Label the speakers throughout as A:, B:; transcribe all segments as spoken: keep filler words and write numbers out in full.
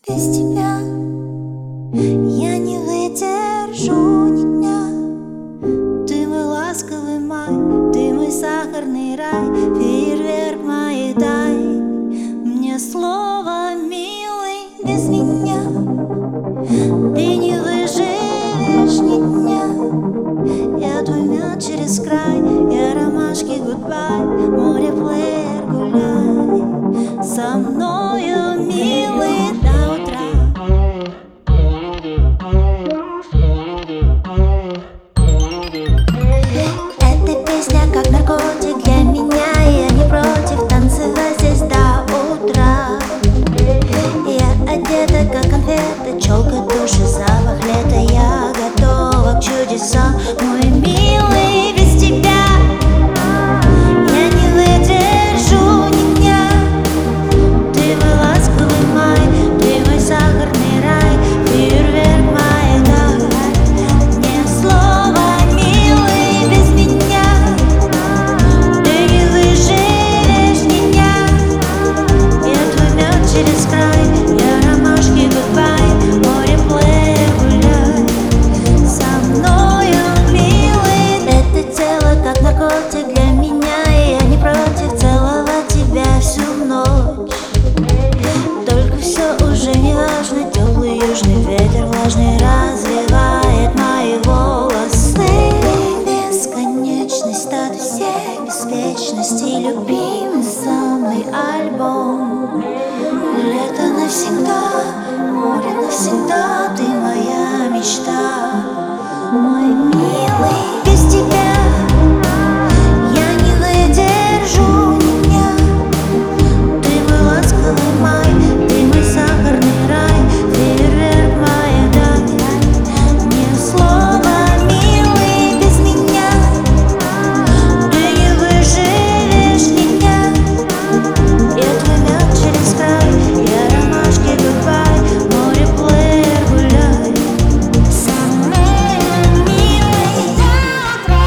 A: Без тебя я не выдержу ни дня. Ты мой ласковый май, ты мой сахарный рай, фейерверк моих дай мне слово, милый, без меня ты не выживешь ни дня. Я твой мед через край, я ромашки гудбай, море плеер гуляй со мною, милый, до утра. Эта песня как наркотик для меня, и я не против танцевать здесь до утра. Я одета как конфета, челка души, запах лета, я готова к чудесам, мой милый, без тебя я не выдержу ни дня. Ты мой ласковый май, ты мой сахарный рай, фейерверк моих дай мне слово, милый, без меня ты не выживешь ни дня. Я твой мед через край, я ромашки гудбай, море плеер гуляй со мною, милый. Это тело как наркотик для меня, и я не против целовать тебя всю ночь. Только все уже не важно, теплый южный ветер влажный развивает мои волосы. Бесконечность, статус всей беспечности, любимый самый альбом. Лето навсегда, море навсегда, ты моя мечта, мой милый, без тебя я не выдержу ни дня. Ты мой ласковый май, ты мой сахарный рай, фейерверк моих дай мне слово, милый, без меня ты не выживешь ни дня. Я твой мед через край, я ромашки гудбай, море плеер гуляй со мной, милый, до утра.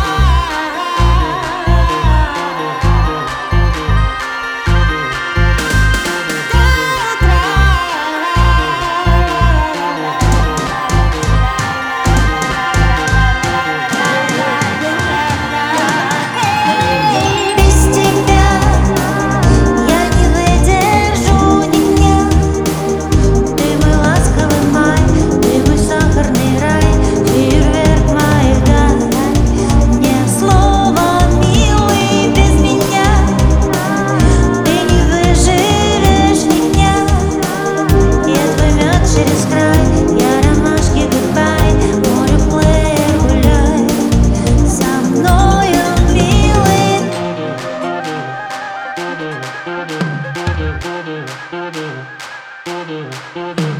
A: Без тебя я не выдержу ни дня. Ты мой ласковый май, ты мой сахарный рай, фейерверк моих дай мне слово, милый, без меня ты не выживешь ни дня. Я твой мед через край, я ромашки гудбай, море плеер гуляй со мною, милый.
B: Thank you.